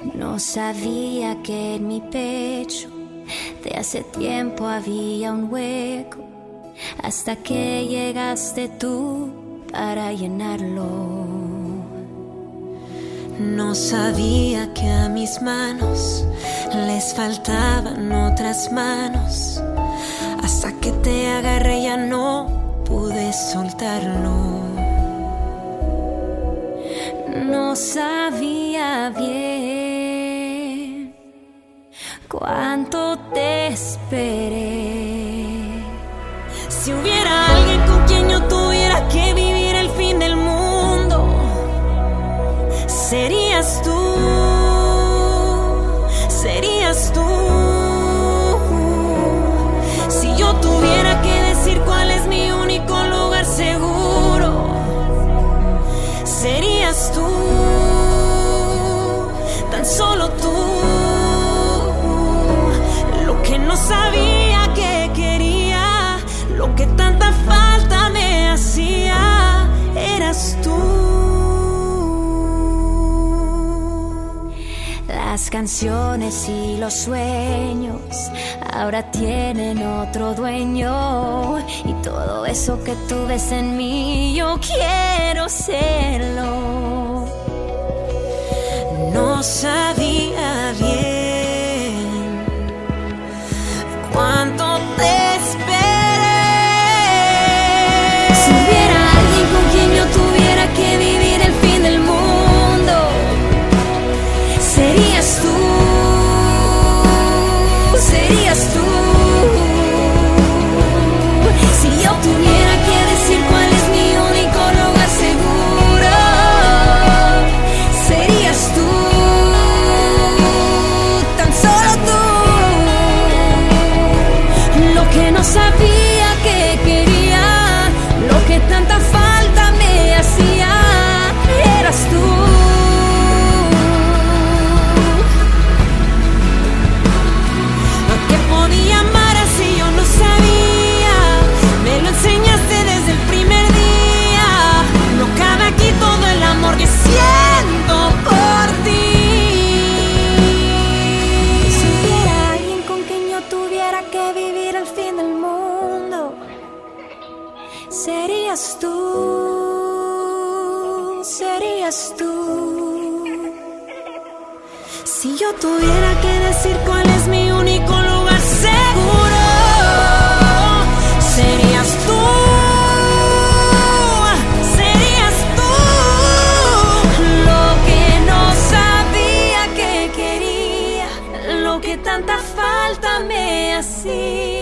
No sabía que en mi pecho de hace tiempo había un hueco, hasta que llegaste tú para llenarlo. No sabía que a mis manos les faltaban otras manos, hasta que te agarré ya no pude soltarlo. No sabía bien cuánto te esperé. Si hubiera alguien con quien yo tuviera que vivir el fin del mundo, serías tú, serías tú. Si yo tuviera que decir cuál es mi único lugar seguro, serías tú, tan solo tú. Lo que no sabía que quería, lo que tanta falta me hacía, eras tú. Las canciones y los sueños ahora tienen otro dueño, y todo eso que tú ves en mí yo quiero serlo. No sabía bien cuánto te esperé. Si hubiera alguien con quien yo tuviera que vivir el fin del mundo, serías tú, serías tú. Si yo tuviera que decir cuál es mi único lugar seguro, serías tú, tan solo tú. Lo que no sabía que quería, lo que tanta falta me hacía, eras tú. ¿Qué podía amar así? Yo no sabía. Me lo enseñaste desde el primer día. No cabe aquí todo el amor que siento por ti. Si hubiera alguien con quien yo tuviera que vivir el fin del mundo, serías tú, serías tú. Si yo tuviera que decir cuál es mi único lugar seguro, serías tú, serías tú. Lo que no sabía que quería, lo que tanta falta me hacía.